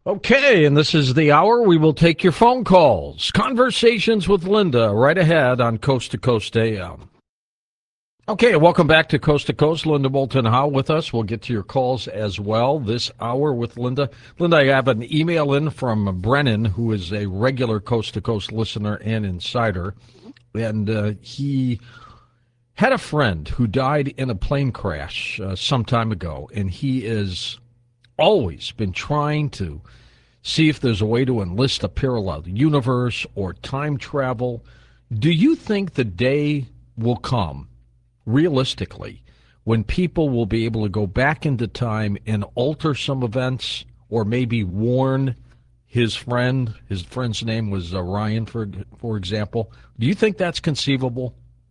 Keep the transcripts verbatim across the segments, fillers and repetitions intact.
Okay, and this is the hour we will take your phone calls. Conversations with Linda right ahead on Coast to Coast A M. Okay, welcome back to Coast to Coast. Linda Moulton Howe with us. We'll get to your calls as well this hour with Linda. Linda, I have an email in from Brennan, who is a regular Coast to Coast listener and insider. And uh, he had a friend who died in a plane crash uh, some time ago, and he is always been trying to see if there's a way to enlist a parallel universe or time travel. Do you think the day will come, realistically, when people will be able to go back into time and alter some events or maybe warn his friend? His friend's name was uh, Ryan, for, for example. Do you think that's conceivable?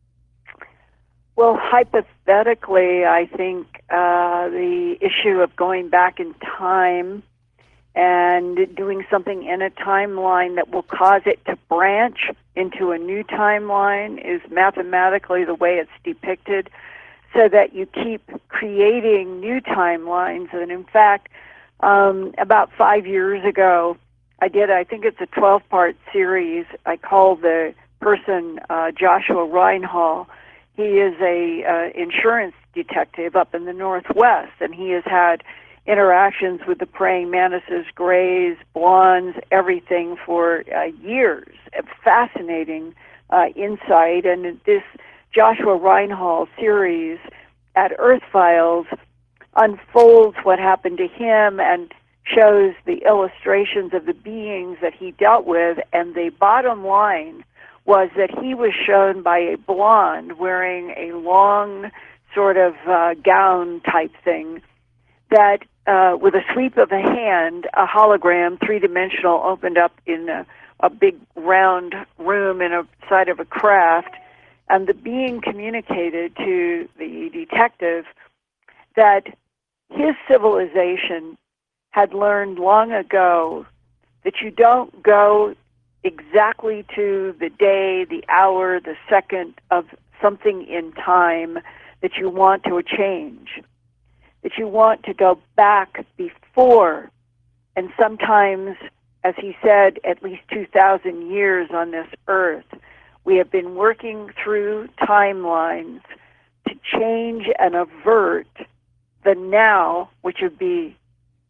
Well, hypothetically, I think uh, the issue of going back in time and doing something in a timeline that will cause it to branch into a new timeline is mathematically the way it's depicted, so that you keep creating new timelines. And in fact, um, about five years ago, I did, I think it's a twelve-part series. I called the person uh, Joshua Reinhall. He is a uh, insurance detective up in the Northwest, and he has had interactions with the praying mantises, grays, blondes, everything for uh, years. A fascinating uh, insight. And this Joshua Reinhall series at Earth Files unfolds what happened to him and shows the illustrations of the beings that he dealt with. And the bottom line was that he was shown by a blonde wearing a long sort of uh, gown type thing that uh, with a sweep of a hand, a hologram, three-dimensional, opened up in a, a big round room in a side of a craft, and the being communicated to the detective that his civilization had learned long ago that you don't go exactly to the day, the hour, the second of something in time that you want to change, that you want to go back before, and sometimes, as he said, at least two thousand years on this earth. We have been working through timelines to change and avert the now, which would be,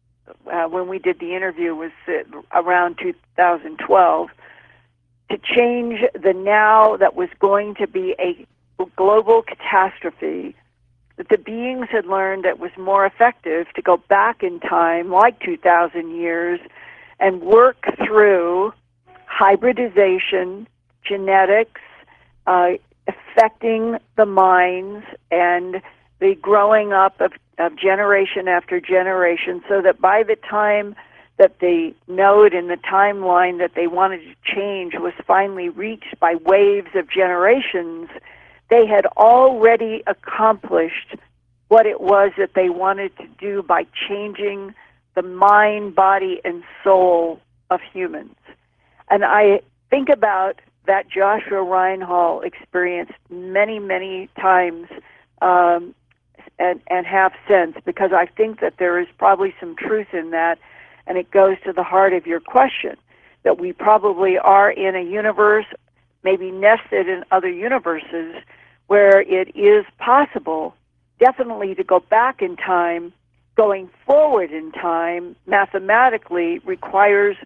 uh, when we did the interview, was uh, around two thousand twelve, to change the now that was going to be a global catastrophe, that the beings had learned that it was more effective to go back in time, like two thousand years, and work through hybridization, genetics, uh, affecting the minds, and the growing up of, of generation after generation, so that by the time that the node in the timeline that they wanted to change was finally reached by waves of generations, they had already accomplished what it was that they wanted to do by changing the mind, body, and soul of humans. And I think about that Joshua Reinhall experience many, many times um, and, and have since, because I think that there is probably some truth in that. And it goes to the heart of your question, that we probably are in a universe, maybe nested in other universes, where it is possible, definitely, to go back in time. Going forward in time, mathematically, requires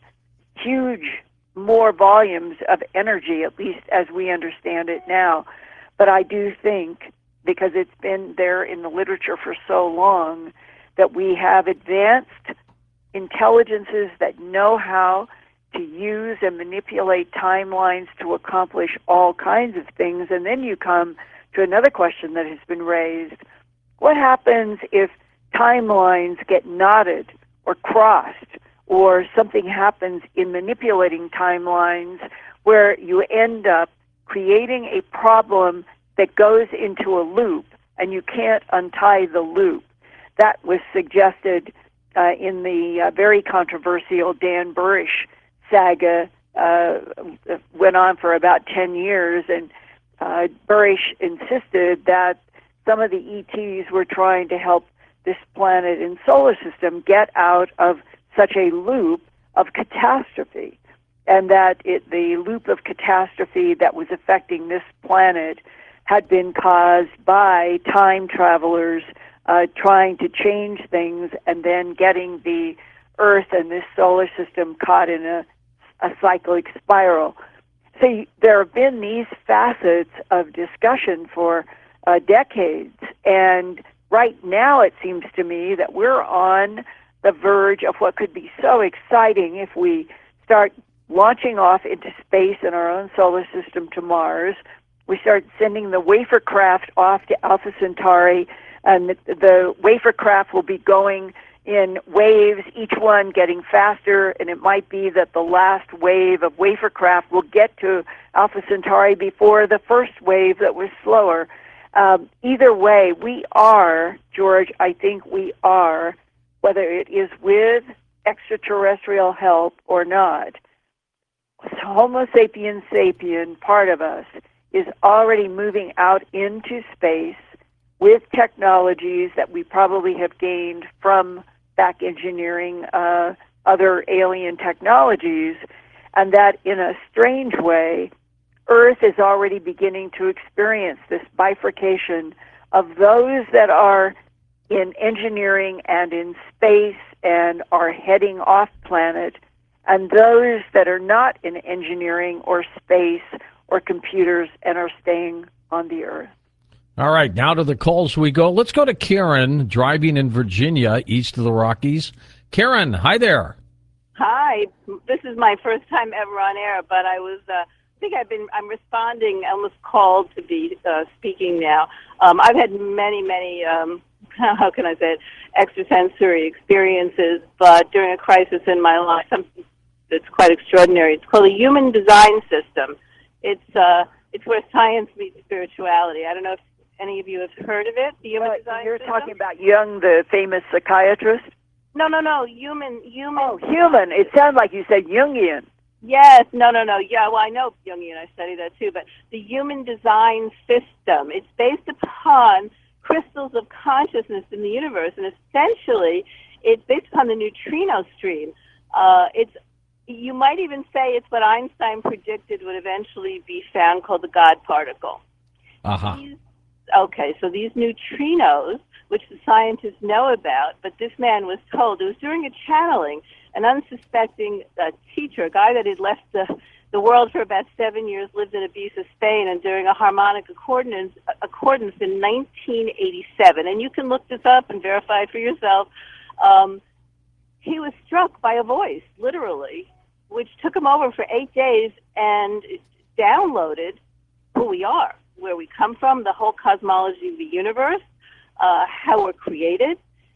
huge, more volumes of energy, at least as we understand it now. But I do think, because it's been there in the literature for so long, that we have advanced intelligences that know how to use and manipulate timelines to accomplish all kinds of things. And then you come to another question that has been raised. What happens if timelines get knotted or crossed, or something happens in manipulating timelines where you end up creating a problem that goes into a loop and you can't untie the loop? That was suggested Uh, in the uh, very controversial Dan Burish saga. Uh, went on for about ten years, and uh, Burish insisted that some of the E Ts were trying to help this planet and solar system get out of such a loop of catastrophe, and that it, the loop of catastrophe that was affecting this planet had been caused by time travelers uh, trying to change things and then getting the Earth and this solar system caught in a, a cyclic spiral. So there have been these facets of discussion for uh, decades, and right now it seems to me that we're on the verge of what could be so exciting if we start launching off into space in our own solar system to Mars. We start sending the wafer craft off to Alpha Centauri, and the, the wafer craft will be going in waves, each one getting faster, and it might be that the last wave of wafer craft will get to Alpha Centauri before the first wave that was slower. Um, either way, we are, George, I think we are, whether it is with extraterrestrial help or not, Homo sapiens sapien, part of us, is already moving out into space with technologies that we probably have gained from back engineering uh, other alien technologies, and that in a strange way, Earth is already beginning to experience this bifurcation of those that are in engineering and in space and are heading off planet, and those that are not in engineering or space or computers and are staying on the Earth. All right, now to the calls we go. Let's go to Karen, driving in Virginia, east of the Rockies. Karen, hi there. Hi. This is my first time ever on air, but I was, uh, I think I've been, I'm responding, almost called to be uh, speaking now. Um, I've had many, many, um, how can I say it, extrasensory experiences, but during a crisis in my life, something that's quite extraordinary. It's called a human design system. It's, uh, it's where science meets spirituality. I don't know if any of you have heard of it, the human well, design you're system? talking about Jung, the famous psychiatrist? No, no, no, human, human. Oh, human. It sounded like you said Jungian. Yes, no, no, no. Yeah, well, I know Jungian. I study that too. But the human design system, it's based upon crystals of consciousness in the universe, and essentially, it's based upon the neutrino stream. Uh, it's you might even say it's what Einstein predicted would eventually be found, called the God particle. Uh-huh. These, okay, so these neutrinos, which the scientists know about, but this man was told, it was during a channeling, an unsuspecting uh, teacher, a guy that had left the, the world for about seven years, lived in Ibiza, Spain, and during a harmonic accordance, accordance in nineteen eighty-seven, and you can look this up and verify it for yourself, um, he was struck by a voice, literally, which took him over for eight days and downloaded who we are, where we come from, the whole cosmology of the universe, uh, how we're created,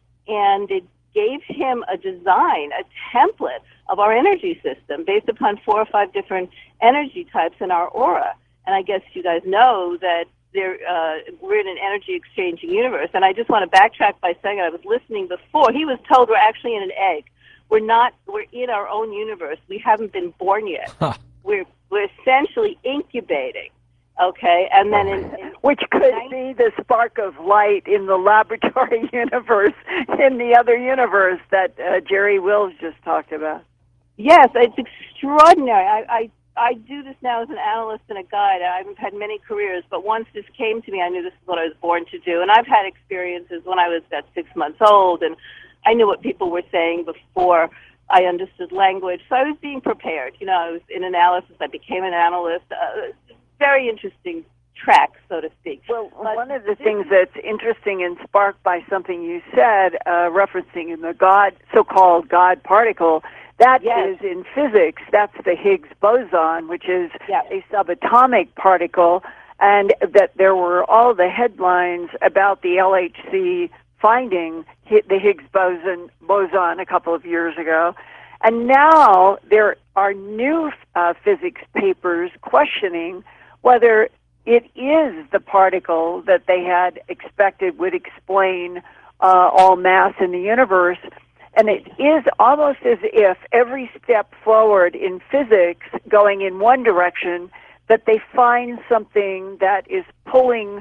and it gave him a design, a template of our energy system based upon four or five different energy types in our aura. And I guess you guys know that there, uh, we're in an energy exchanging universe. And I just want to backtrack by saying I was listening before. He was told we're actually in an egg. We're not, we're in our own universe. We haven't been born yet. Huh. We're, we're essentially incubating. Okay, and then in, in which could be the spark of light in the laboratory universe, in the other universe that uh, Jerry Wills just talked about. Yes, it's extraordinary. I, I I do this now as an analyst and a guide. I've had many careers, but once this came to me, I knew this is what I was born to do. And I've had experiences when I was about six months old, and I knew what people were saying before I understood language. So I was being prepared. You know, I was in analysis. I became an analyst. Uh, very interesting track, so to speak. Well, but one of the things that's interesting and sparked by something you said, uh, referencing in the God, so-called God particle, that yes. is in physics, that's the Higgs boson, which is yes. a subatomic particle, and that there were all the headlines about the L H C finding the Higgs boson, boson a couple of years ago. And now there are new uh, physics papers questioning whether it is the particle that they had expected would explain uh, all mass in the universe. And it is almost as if every step forward in physics going in one direction, that they find something that is pulling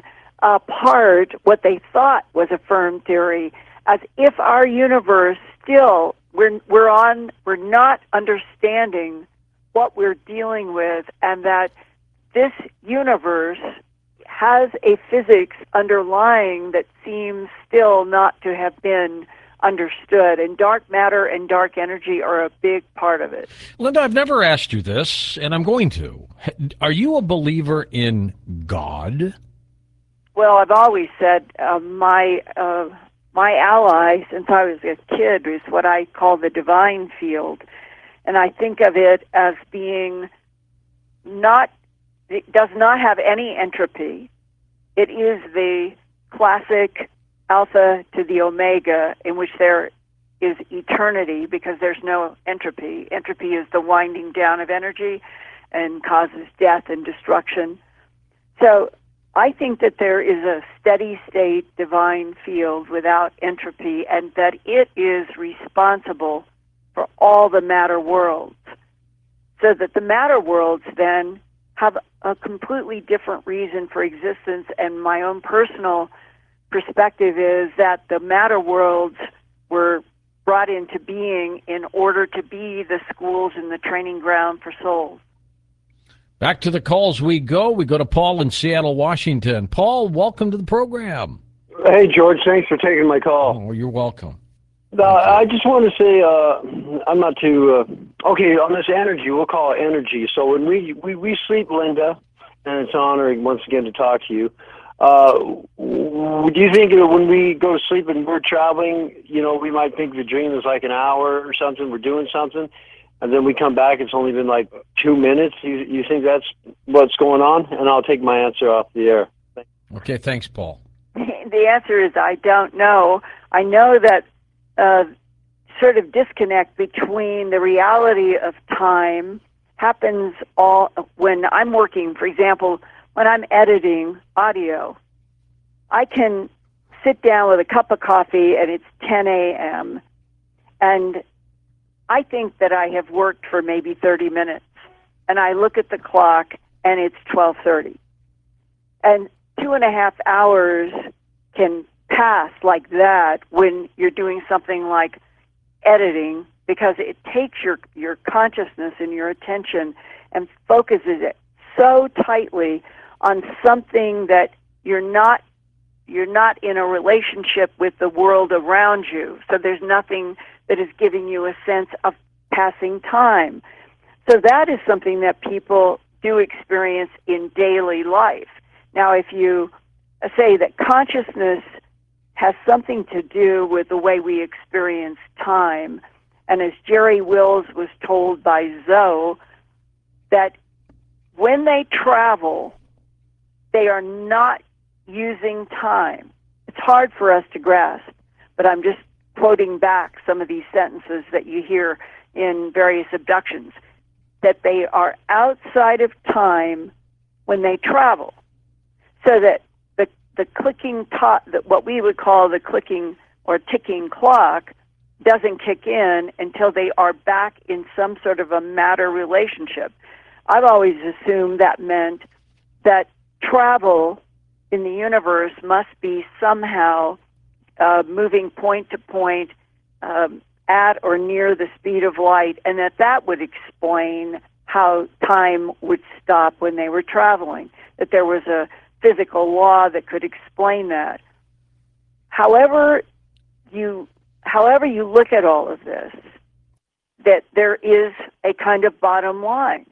apart what they thought was a firm theory, as if our universe still we're we're on we're not understanding what we're dealing with, and that this universe has a physics underlying that seems still not to have been understood, and dark matter and dark energy are a big part of it. Linda, I've never asked you this, and I'm going to. Are you a believer in God? Well, I've always said uh, my uh, my ally since I was a kid is what I call the divine field, and I think of it as being not, it does not have any entropy. It is the classic alpha to the omega, in which there is eternity because there's no entropy. Entropy is the winding down of energy and causes death and destruction. So I think that there is a steady state divine field without entropy, and that it is responsible for all the matter worlds. So that the matter worlds then have a completely different reason for existence, and my own personal perspective is that the matter worlds were brought into being in order to be the schools and the training ground for souls. Back to the calls we go. We go to Paul in Seattle, Washington. Paul, welcome to the program. Hey, George. Thanks for taking my call. Oh, you're welcome. Uh, I just want to say uh, I'm not too uh, okay on this energy. We'll call it energy. So when we we, we sleep, Linda, and it's an honor once again to talk to you. Uh, do you think that when we go to sleep and we're traveling, you know, we might think the dream is like an hour or something, we're doing something, and then we come back, it's only been like two minutes? You, you think that's what's going on? And I'll take my answer off the air. Okay, thanks, Paul. The answer is I don't know. I know that uh, sort of disconnect between the reality of time happens all when I'm working, for example, when I'm editing audio. I can sit down with a cup of coffee and it's ten a.m. and I think that I have worked for maybe thirty minutes, and I look at the clock and it's twelve thirty. And two and a half hours can pass like that when you're doing something like editing, because it takes your, your consciousness and your attention and focuses it so tightly on something that you're not you're not in a relationship with the world around you. So there's nothing that is giving you a sense of passing time. So that is something that people do experience in daily life. Now, if you say that consciousness has something to do with the way we experience time, and as Jerry Wills was told by Zoe, that when they travel, they are not using time. It's hard for us to grasp, but I'm just quoting back some of these sentences that you hear in various abductions, that they are outside of time when they travel. So that the the clicking, to, that what we would call the clicking or ticking clock, doesn't kick in until they are back in some sort of a matter relationship. I've always assumed that meant that travel in the universe must be somehow uh, moving point to point um, at or near the speed of light, and that that would explain how time would stop when they were traveling, that there was a physical law that could explain that. However you, however you look at all of this, that there is a kind of bottom line.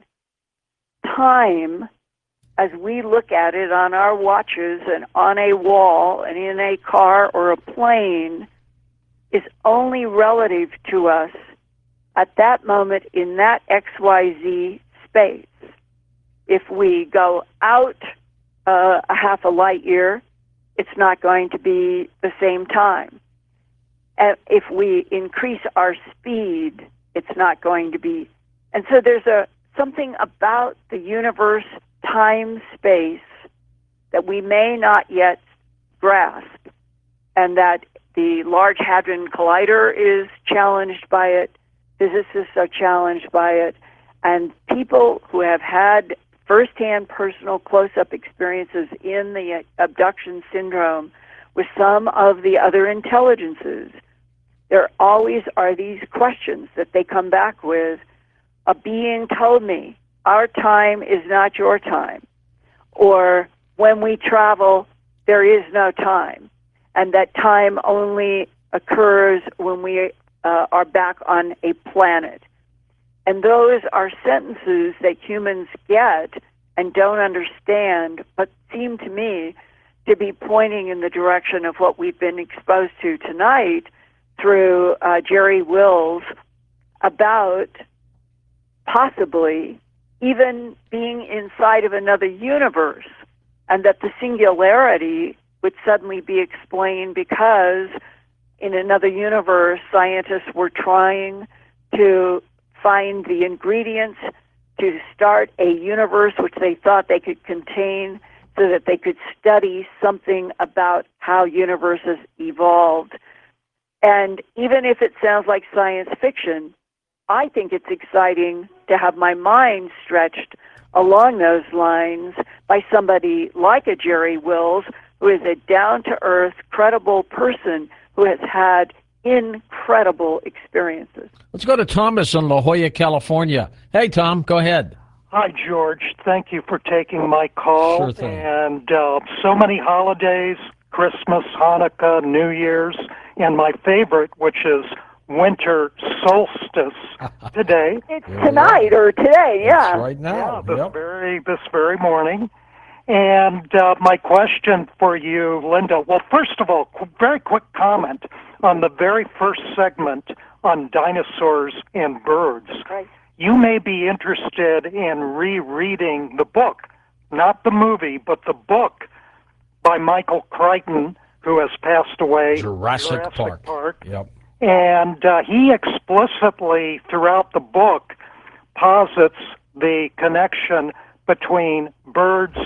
Time, as we look at it on our watches and on a wall and in a car or a plane, is only relative to us at that moment in that X Y Z space. If we go out uh, a half a light year, it's not going to be the same time. And if we increase our speed, it's not going to be. And so there's a something about the universe, time, space, that we may not yet grasp, and that the Large Hadron Collider is challenged by it, physicists are challenged by it, and people who have had firsthand personal close-up experiences in the abduction syndrome with some of the other intelligences there always are these questions that they come back with. A being told me, our time is not your time. Or when we travel, there is no time. And that time only occurs when we uh, are back on a planet. And those are sentences that humans get and don't understand, but seem to me to be pointing in the direction of what we've been exposed to tonight through uh, Jerry Wills about possibly even being inside of another universe, and that the singularity would suddenly be explained because in another universe, scientists were trying to find the ingredients to start a universe which they thought they could contain so that they could study something about how universes evolved. And even if it sounds like science fiction, I think it's exciting to have my mind stretched along those lines by somebody like a Jerry Wills, who is a down-to-earth, credible person who has had incredible experiences. Let's go to Thomas in La Jolla, California. Hey, Tom, go ahead. Hi, George. Thank you for taking my call. Sure thing. And uh, so many holidays, Christmas, Hanukkah, New Year's, and my favorite, which is winter solstice today. It's tonight or today, yeah. That's right now. Yeah, this Yep. very this very morning. And uh, my question for you, Linda, well, first of all, qu- very quick comment on the very first segment on dinosaurs and birds. Right. You may be interested in rereading the book, not the movie, but the book by Michael Crichton, who has passed away. Jurassic, Jurassic Park. Park. Yep. And uh, he explicitly, throughout the book, posits the connection between birds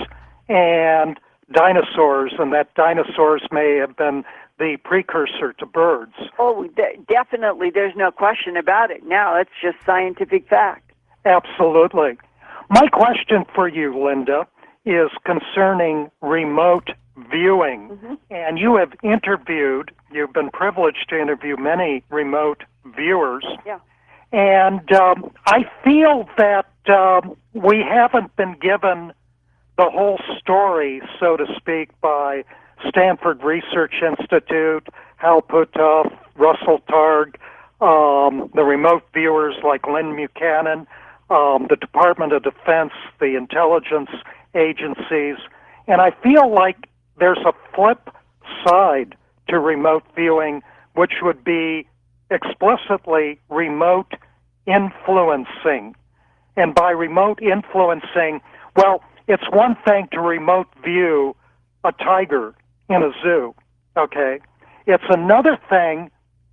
and dinosaurs, and that dinosaurs may have been the precursor to birds. Oh, de- definitely. There's no question about it. Now it's just scientific fact. Absolutely. My question for you, Linda, is concerning remote viewing. Mm-hmm. And you have interviewed, you've been privileged to interview many remote viewers. Yeah. And um, I feel that um, we haven't been given the whole story, so to speak, by Stanford Research Institute, Hal Puthoff, Russell Targ, um, the remote viewers like Lynn Buchanan, um, the Department of Defense, the intelligence agencies. And I feel like there's a flip side to remote viewing, which would be explicitly remote influencing. And by remote influencing, well, it's one thing to remote view a tiger in a zoo, okay? It's another thing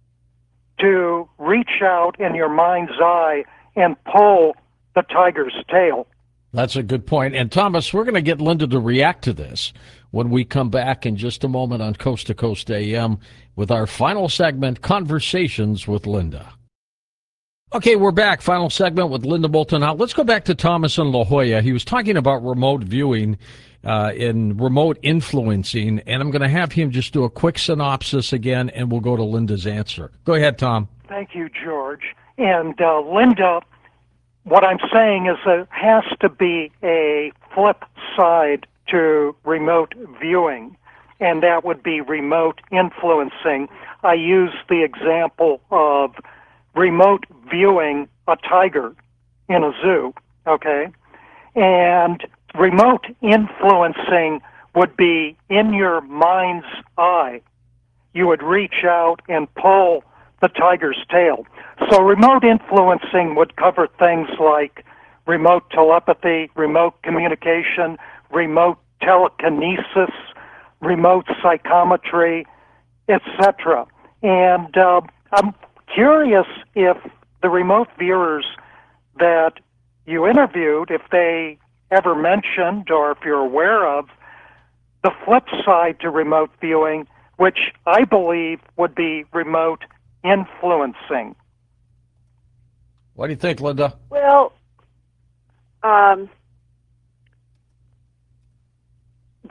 to reach out in your mind's eye and pull the tiger's tail. That's a good point. And Thomas, we're going to get Linda to react to this when we come back in just a moment on Coast to Coast A M with our final segment, Conversations with Linda. Okay, we're back. Final segment with Linda Moulton Howe. Let's go back to Thomas in La Jolla. He was talking about remote viewing uh, and remote influencing, and I'm going to have him just do a quick synopsis again, and we'll go to Linda's answer. Go ahead, Tom. Thank you, George. And uh, Linda, what I'm saying is there has to be a flip side to remote viewing, and that would be remote influencing. I use the example of remote viewing a tiger in a zoo, okay? And remote influencing would be in your mind's eye. You would reach out and pull the tiger's tail. So remote influencing would cover things like remote telepathy, remote communication, remote telekinesis, remote psychometry, et cetera. And uh, I'm curious if the remote viewers that you interviewed, if they ever mentioned or if you're aware of the flip side to remote viewing, which I believe would be remote influencing. What do you think, Linda? Well, um, the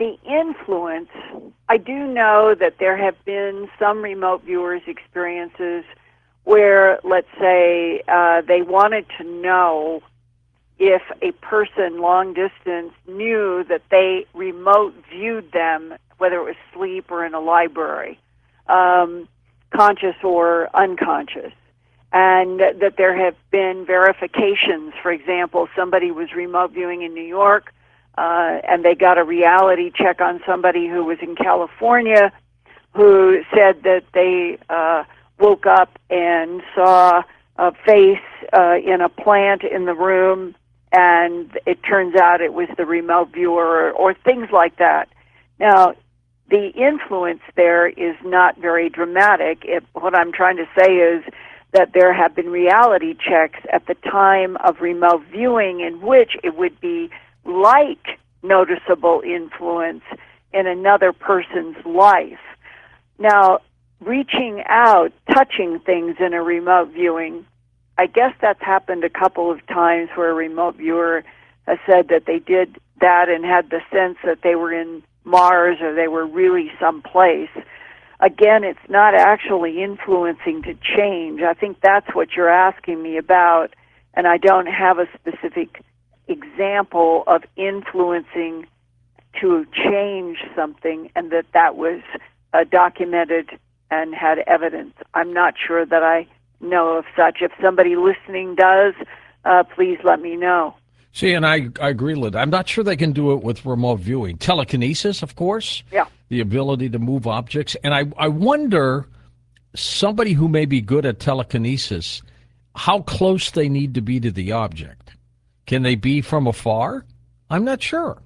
the influence, I do know that there have been some remote viewers' experiences where, let's say, uh, they wanted to know if a person long distance knew that they remote viewed them, whether it was sleep or in a library, um, conscious or unconscious. And that there have been verifications. For example, somebody was remote viewing in New York, uh, and they got a reality check on somebody who was in California who said that they uh, woke up and saw a face uh, in a plant in the room, and it turns out it was the remote viewer, or, or things like that. Now, the influence there is not very dramatic. It, what I'm trying to say is that there have been reality checks at the time of remote viewing in which it would be like noticeable influence in another person's life. Now, reaching out, touching things in a remote viewing, I guess that's happened a couple of times where a remote viewer has said that they did that and had the sense that they were in Mars or they were really someplace. Again, it's not actually influencing to change. I think that's what you're asking me about, and I don't have a specific example of influencing to change something and that that was uh, documented and had evidence. I'm not sure that I know of such. If somebody listening does, uh, please let me know. See, and I, I agree, Linda. I'm not sure they can do it with remote viewing. Telekinesis, of course. Yeah. The ability to move objects. And I, I wonder, somebody who may be good at telekinesis, how close they need to be to the object. Can they be from afar? I'm not sure.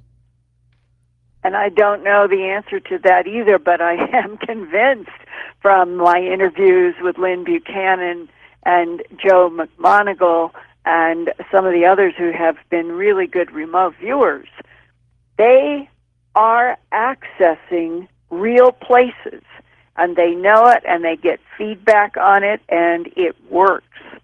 And I don't know the answer to that either, but I am convinced from my interviews with Lynn Buchanan and Joe McMoneagle and some of the others who have been really good remote viewers, they are accessing real places, and they know it, and they get feedback on it, and it works.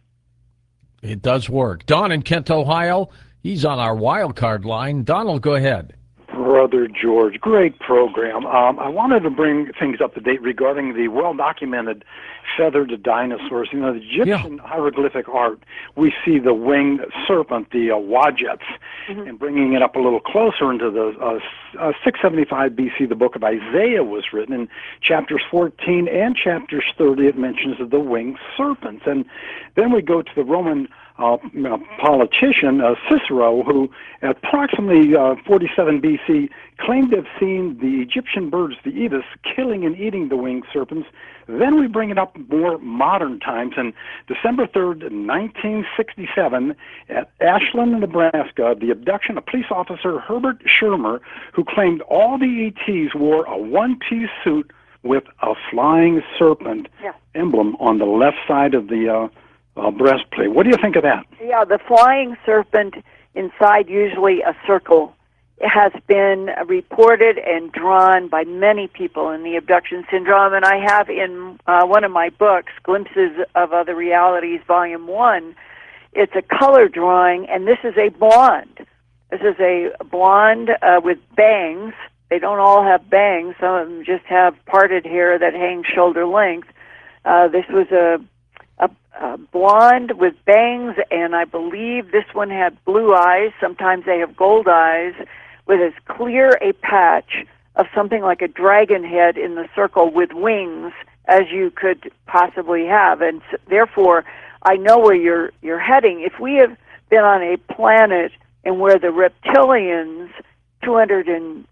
It does work. Don in Kent, Ohio, he's on our wild card line. Donald, go ahead. Brother George, great program. Um, I wanted to bring things up to date regarding the well-documented feathered dinosaurs. You know, the Egyptian yeah. hieroglyphic art, we see the winged serpent, the uh, Wajets, mm-hmm. and bringing it up a little closer into the uh, uh, six seventy-five B C, the book of Isaiah was written. In chapters fourteen and chapters thirty, it mentions the winged serpents. And then we go to the Roman Uh, politician, uh, Cicero, who at approximately uh, forty-seven B C claimed to have seen the Egyptian birds, the ibis, killing and eating the winged serpents. Then we bring it up more modern times. And December third, nineteen sixty-seven, at Ashland, Nebraska, the abduction of police officer Herbert Schirmer, who claimed all the E Ts wore a one-piece suit with a flying serpent yeah. emblem on the left side of the uh, Uh, breastplate. What do you think of that? Yeah, the flying serpent inside usually a circle. It has been reported and drawn by many people in the abduction syndrome, and I have in uh, one of my books, Glimpses of Other Realities, Volume one, it's a color drawing, and this is a blonde. This is a blonde uh, with bangs. They don't all have bangs. Some of them just have parted hair that hangs shoulder length. Uh, this was a A, a blonde with bangs, and I believe this one had blue eyes. Sometimes they have gold eyes, with as clear a patch of something like a dragon head in the circle with wings as you could possibly have. And so, therefore, I know where you're you're heading. If we have been on a planet and where the reptilians, two hundred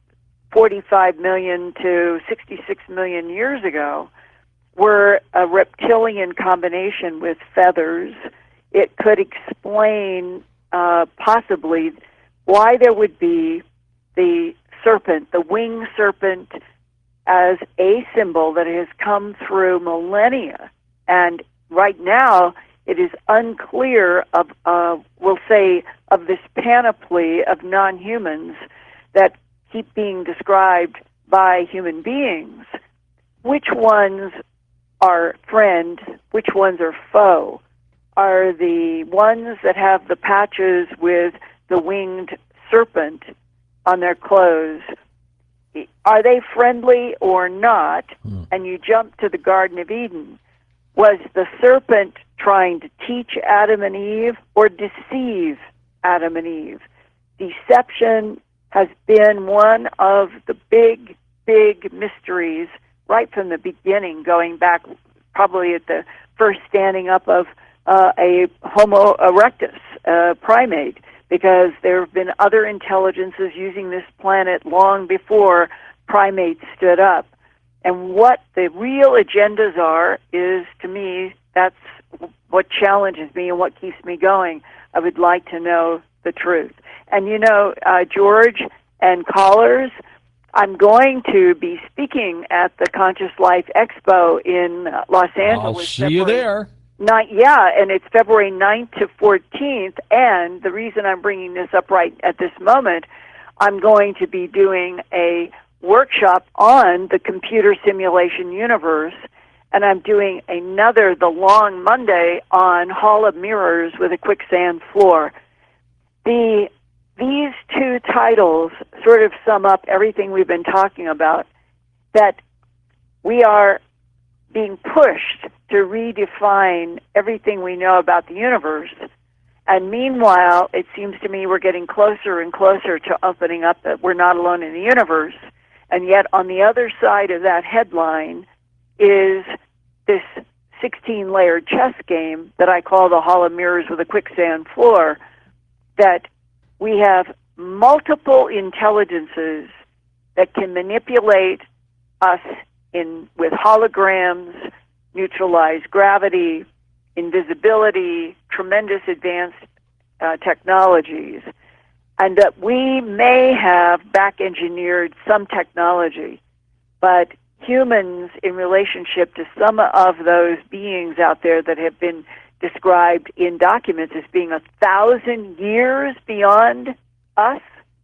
forty-five million to sixty-six million years ago, were a reptilian combination with feathers, it could explain uh, possibly why there would be the serpent, the winged serpent, as a symbol that has come through millennia. And right now, it is unclear of, uh, we'll say, of this panoply of non-humans that keep being described by human beings, which ones are friend, which ones are foe? Are the ones that have the patches with the winged serpent on their clothes are they friendly or not? Hmm. And you jump to the Garden of Eden. Was the serpent trying to teach Adam and Eve or deceive Adam and Eve? Deception has been one of the big, big mysteries right from the beginning, going back probably at the first standing up of uh, a Homo erectus uh, primate, because there have been other intelligences using this planet long before primates stood up. And what the real agendas are is, to me, that's what challenges me and what keeps me going. I would like to know the truth. And, you know, uh, George and callers, I'm going to be speaking at the Conscious Life Expo in Los Angeles. I'll see you there. Not, yeah, and it's February ninth to fourteenth, and the reason I'm bringing this up right at this moment, I'm going to be doing a workshop on the computer simulation universe, and I'm doing another, the long Monday, on Hall of Mirrors with a quicksand floor. The These two titles sort of sum up everything we've been talking about, that we are being pushed to redefine everything we know about the universe. And meanwhile, it seems to me we're getting closer and closer to opening up that we're not alone in the universe. And yet on the other side of that headline is this sixteen-layered chess game that I call the Hall of Mirrors with a quicksand floor, that we have multiple intelligences that can manipulate us in with holograms, neutralize gravity, invisibility, tremendous advanced uh, technologies, and that we may have back-engineered some technology, but humans in relationship to some of those beings out there that have been described in documents as being a thousand years beyond us,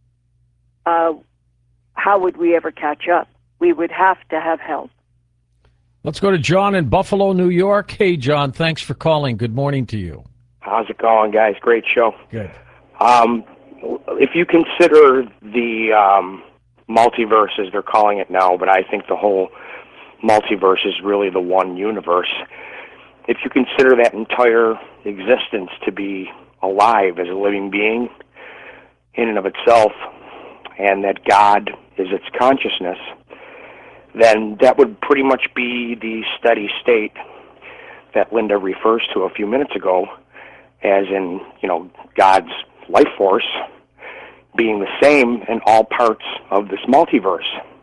uh, how would we ever catch up? We would have to have help. Let's go to John in Buffalo, New York. Hey, John, thanks for calling. Good morning to you. How's it going, guys? Great show. Good. Um, if you consider the um, multiverse, as they're calling it now, but I think the whole multiverse is really the one universe. If you consider that entire existence to be alive as a living being in and of itself, and that God is its consciousness, then that would pretty much be the steady state that Linda refers to a few minutes ago, as in, you know, God's life force being the same in all parts of this multiverse.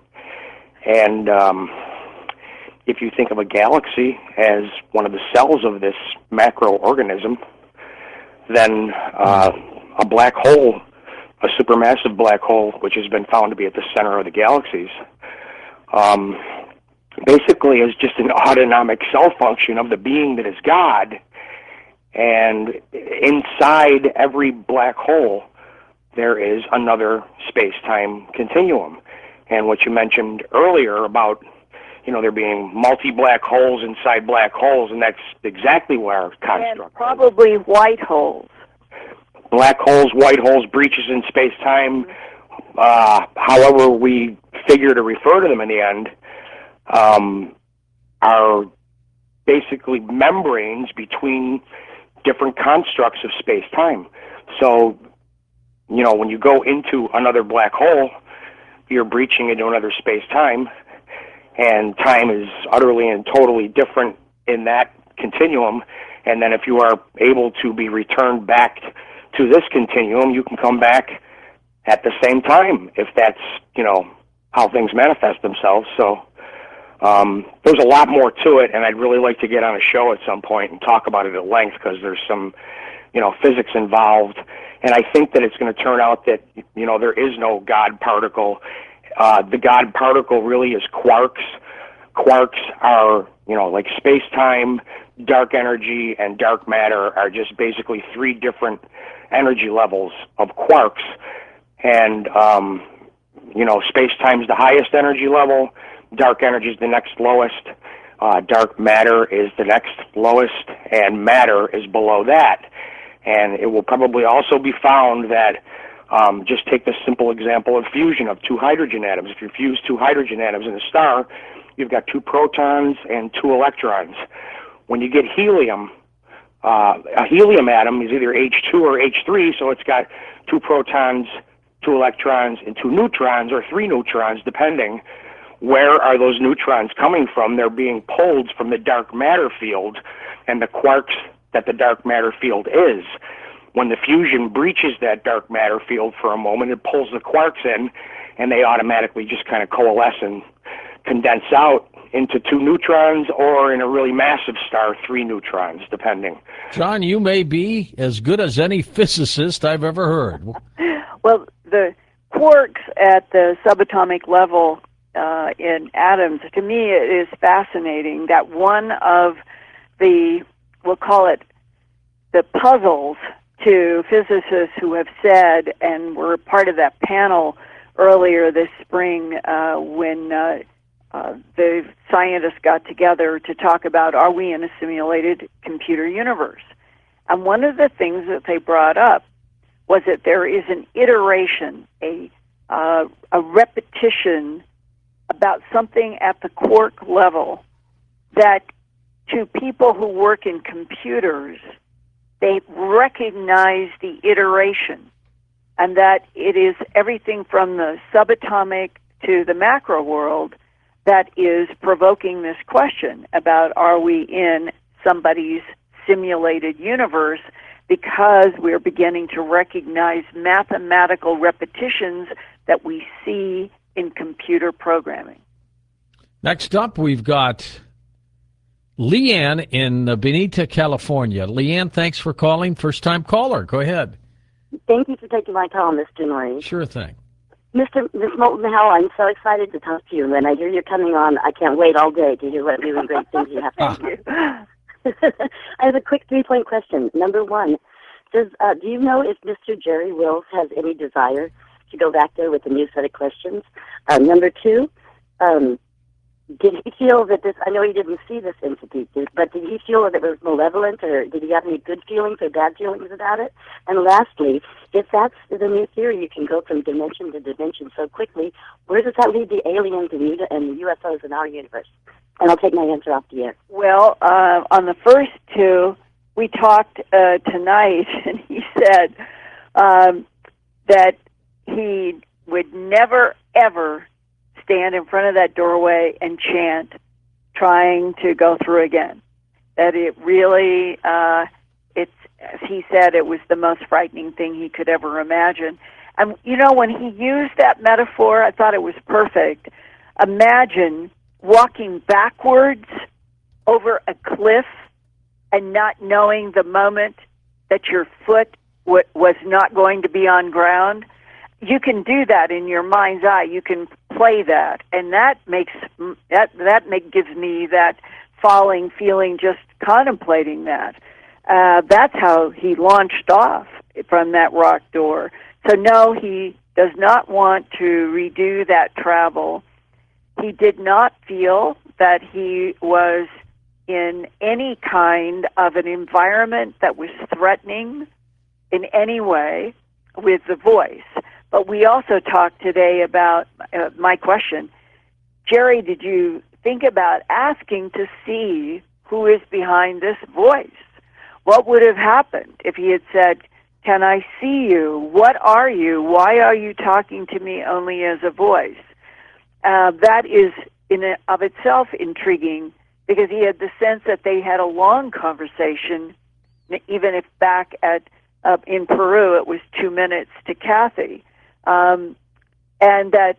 And um, if you think of a galaxy as one of the cells of this macroorganism, then uh, a black hole, a supermassive black hole, which has been found to be at the center of the galaxies, um, basically is just an autonomic cell function of the being that is God. And inside every black hole, there is another space-time continuum. And what you mentioned earlier about, you know, there being multi-black holes inside black holes, and that's exactly where our construct and probably is. White holes. Black holes, white holes, breaches in space-time, uh, however we figure to refer to them in the end, um, are basically membranes between different constructs of space-time. So, you know, when you go into another black hole, you're breaching into another space-time, and time is utterly and totally different in that continuum. And then if you are able to be returned back to this continuum, you can come back at the same time, if that's, you know, how things manifest themselves. So um, there's a lot more to it, and I'd really like to get on a show at some point and talk about it at length, because there's some, you know, physics involved. And I think that it's going to turn out that, you know, there is no God particle. Uh, the God particle really is quarks. Quarks are, you know, like space-time, dark energy, and dark matter are just basically three different energy levels of quarks. And, um, you know, space-time is the highest energy level, dark energy is the next lowest, uh, dark matter is the next lowest, and matter is below that. And it will probably also be found that Um, just take the simple example of fusion of two hydrogen atoms. If you fuse two hydrogen atoms in a star, you've got two protons and two electrons. When you get helium, uh, a helium atom is either H two or H three, so it's got two protons, two electrons, and two neutrons, or three neutrons, depending. Where are those neutrons coming from? They're being pulled from the dark matter field and the quarks that the dark matter field is. When the fusion breaches that dark matter field for a moment, it pulls the quarks in, and they automatically just kind of coalesce and condense out into two neutrons, or in a really massive star, three neutrons, depending. John, you may be as good as any physicist I've ever heard. Well, the quarks at the subatomic level uh, in atoms, to me, it is fascinating that one of the, we'll call it the puzzles to physicists who have said, and were part of that panel earlier this spring uh, when uh, uh, the scientists got together to talk about, are we in a simulated computer universe? And one of the things that they brought up was that there is an iteration, a, uh, a repetition about something at the quark level that to people who work in computers, they recognize the iteration, and that it is everything from the subatomic to the macro world that is provoking this question about, are we in somebody's simulated universe, because we're beginning to recognize mathematical repetitions that we see in computer programming. Next up, we've got Leanne in Benita, California. Leanne, thanks for calling. First-time caller. Go ahead. Thank you for taking my call, Mister Norrie. Sure thing. Mister Miss Moulton Howe, I'm so excited to talk to you. When I hear you're coming on, I can't wait all day to hear what really great things you have to say. I have a quick three-point question. Number one, does uh, do you know if Mister Jerry Wills has any desire to go back there with a new set of questions? Uh, number two, um, did he feel that this, I know he didn't see this entity, but did he feel that it was malevolent, or did he have any good feelings or bad feelings about it? And lastly, if that's the new theory, you can go from dimension to dimension so quickly, where does that leave the aliens and the U F Os in our universe? And I'll take my answer off the air. Well, uh, on the first two, we talked uh, tonight, and he said um, that he would never, ever stand in front of that doorway and chant, trying to go through again. That it really, uh, it's, as he said, it was the most frightening thing he could ever imagine. And, you know, when he used that metaphor, I thought it was perfect. Imagine walking backwards over a cliff and not knowing the moment that your foot w- was not going to be on ground. You can do that in your mind's eye. You can play that, and that makes that that make, gives me that falling feeling just contemplating that. Uh, that's how he launched off from that rock door. So no, he does not want to redo that travel. He did not feel that he was in any kind of an environment that was threatening in any way with the voice. But we also talked today about uh, my question. Jerry, did you think about asking to see who is behind this voice? What would have happened if he had said, can I see you? What are you? Why are you talking to me only as a voice? Uh, that is in and of itself intriguing, because he had the sense that they had a long conversation, even if back at uh, in Peru it was two minutes to Kathy. Um, and that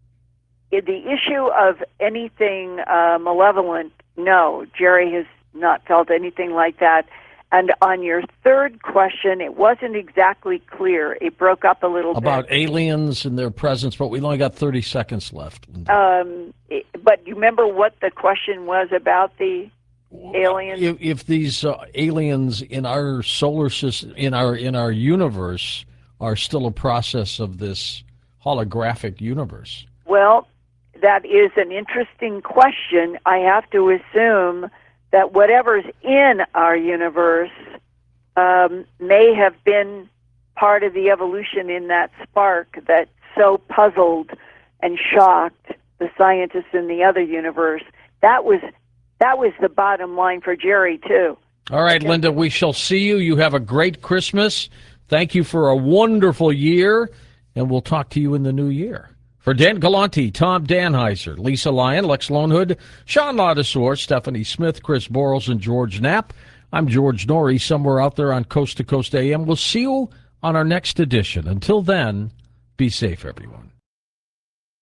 in the issue of anything uh, malevolent, no, Jerry has not felt anything like that. And on your third question, it wasn't exactly clear. It broke up a little About bit. About aliens and their presence, but we've only got thirty seconds left. Um, it, but you remember what the question was about the aliens? If, if these uh, aliens in our solar system, in our in our universe, are still a process of this holographic universe. Well, that is an interesting question. I have to assume that whatever's in our universe um, may have been part of the evolution in that spark that so puzzled and shocked the scientists in the other universe. That was that was the bottom line for Jerry, too. All right, Linda, we shall see you. You have a great Christmas. Thank you for a wonderful year, and we'll talk to you in the new year. For Dan Galanti, Tom Danheiser, Lisa Lyon, Lex Lonehood, Sean Ladisor, Stephanie Smith, Chris Borles, and George Knapp, I'm George Norrie, somewhere out there on Coast to Coast A M. We'll see you on our next edition. Until then, be safe, everyone.